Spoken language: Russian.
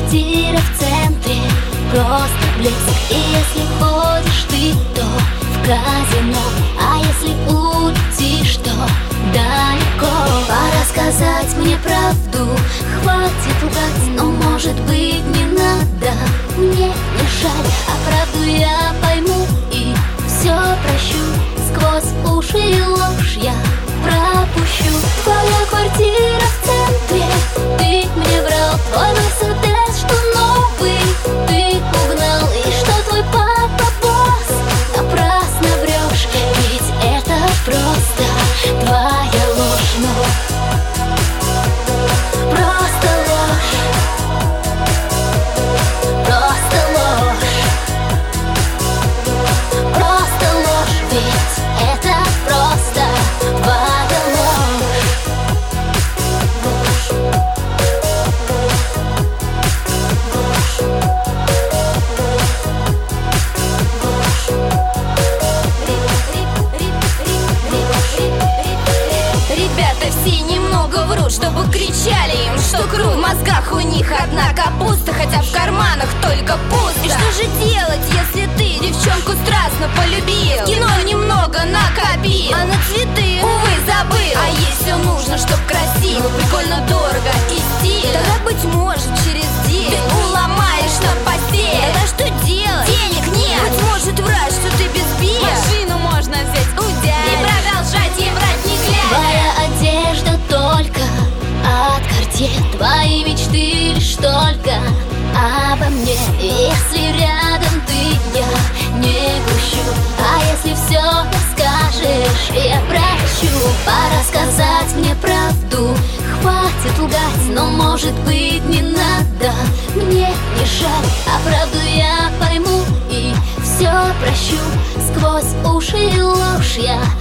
квартира в центре, просто блеск. И если ходишь ты, то в казино, а если улетишь, то далеко. Пора сказать мне правду, хватит лгать, но может быть не надо. Мне не жаль, а правду я пойму и все прощу. Сквозь уши и ложь я пропущу. Твоя квартира в центре, ты мне врал. Твой Мерседес, что новый, ты угнал. И что твой папа босс, напрасно врешь. Ведь это просто твоя ложь, но просто ложь, просто ложь, просто ложь. Ведь это просто твоя ложь. Ребята все немного врут, чтобы кричали им, что круг. В мозгах у них одна капуста, хотя в карманах только пусто. И что же делать, если ты девчонку страстно полюбил, кино немного накопил, а на цветы, увы, забыл. А ей все нужно, чтоб красиво, прикольно, дорого и стильно. Тогда, быть может, через день ты уломаешь на постель. Тогда что делать? Денег нет. Быть может, врать, что ты без бед. Машину можно взять у дяди и продолжать ей врать, не глядя. Твоя одежда только от Cartier, твои мечты лишь только обо мне. Если рядом ты, я не грущу, а если все скажешь, я прощу. Пора сказать мне правду, хватит лгать, но может быть не надо. Мне не жаль, а правду я пойму и все прощу. Сквозь уши и ложь я